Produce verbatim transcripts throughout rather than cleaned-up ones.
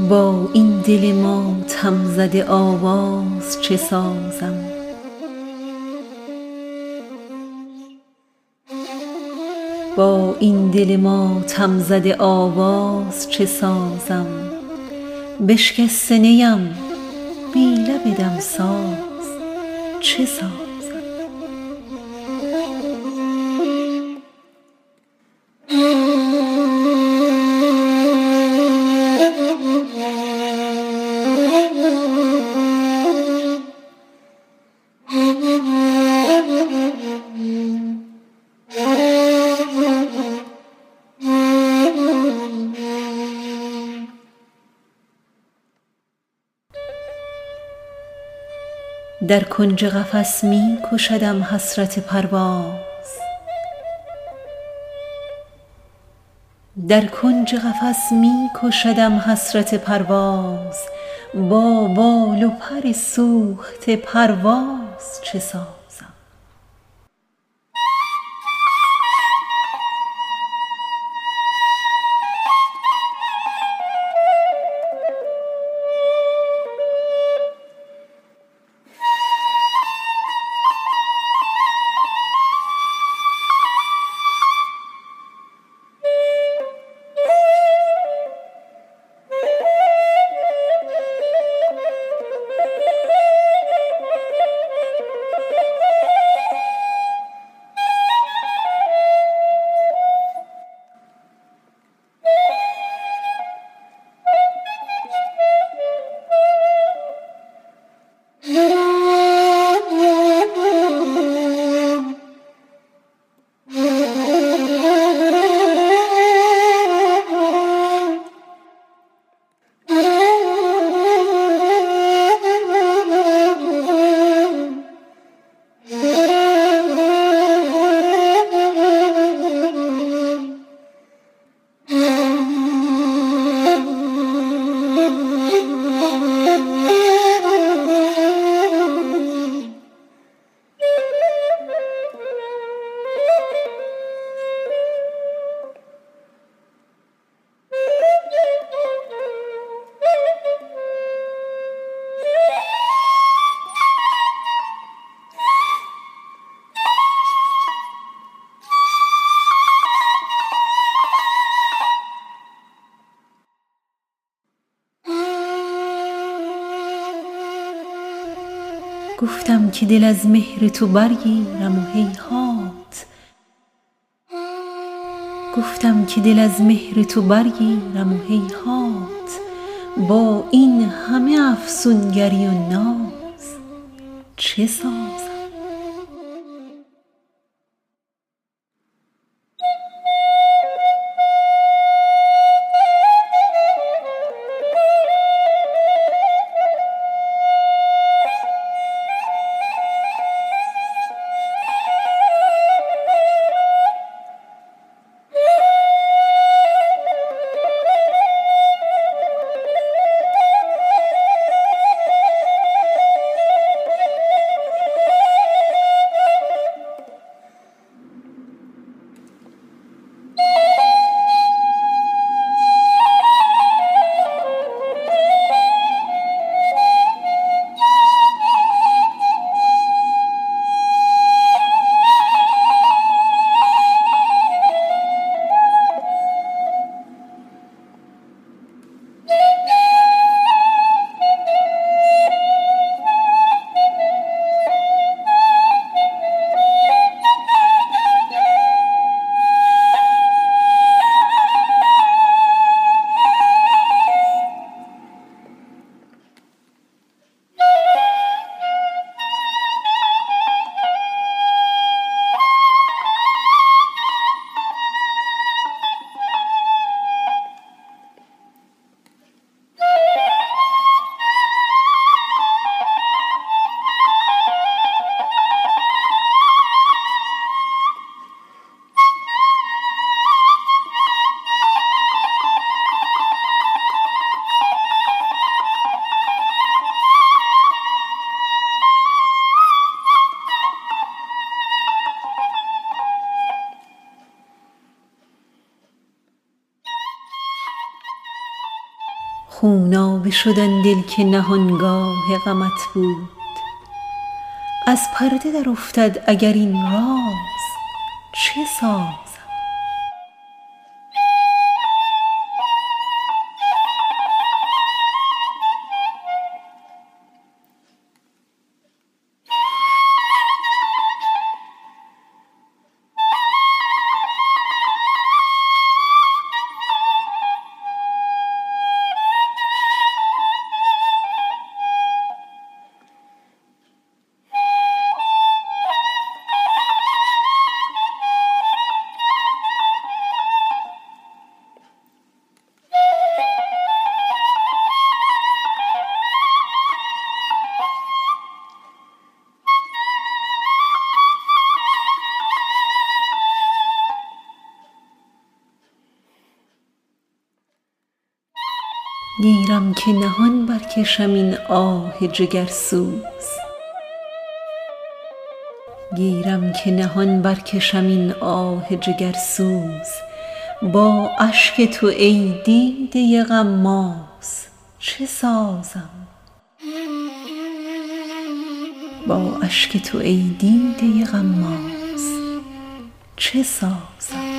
با این دل ماتم زده آواز چه سازم؟ با این دل ماتم زده آواز چه سازم؟ بشکسته نیم بی لب دمساز چه سازم؟ در کنج قفس می کشدم حسرت پرواز، در کنج قفس می کشدم حسرت پرواز، با بال و پر سوخته پرواز چه سازم؟ گفتم که دل از مهر تو برگیرم و هیهات، گفتم که دل از مهر تو برگیرم و هیهات، با این همه افسونگری و ناز چه سازم؟ خونابه شد آن دل که نهانگاه غمت بود. از پرده در افتد اگر این راز چه سازم؟ گیرم که نهان برکشم این آه جگرسوز، گیرم که نهان برکشم این آه جگرسوز. با اشک تو ای دیده غماز چه سازم؟ با اشک تو ای دیده غماز چه سازم؟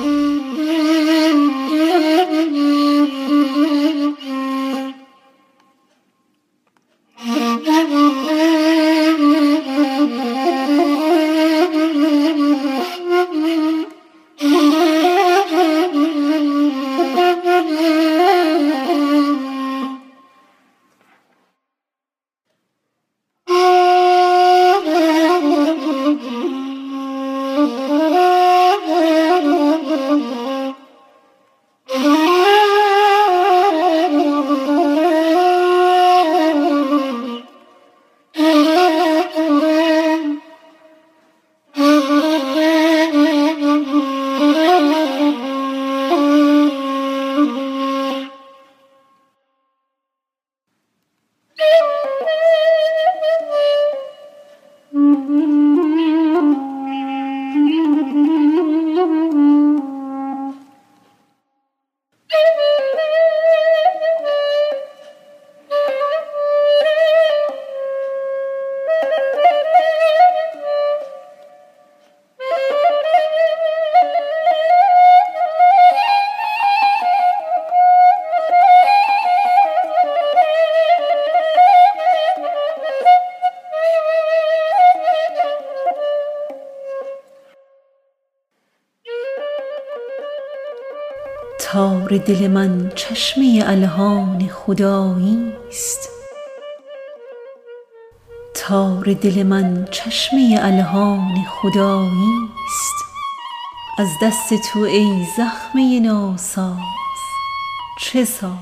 تار دل من چشمه الحان خدایی است، تار دل من چشمه الحان خدایی است. از دست تو ای زخمه ناساز چه سازم؟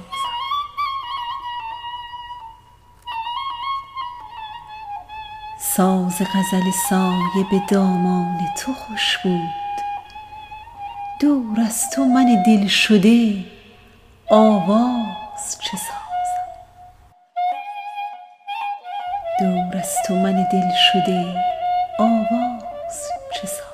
ساز غزل سایه به دامان تو خوش بود. دور از تو من دلشده آواز چه سازم؟ دور از تو من دلشده آواز چه سازم؟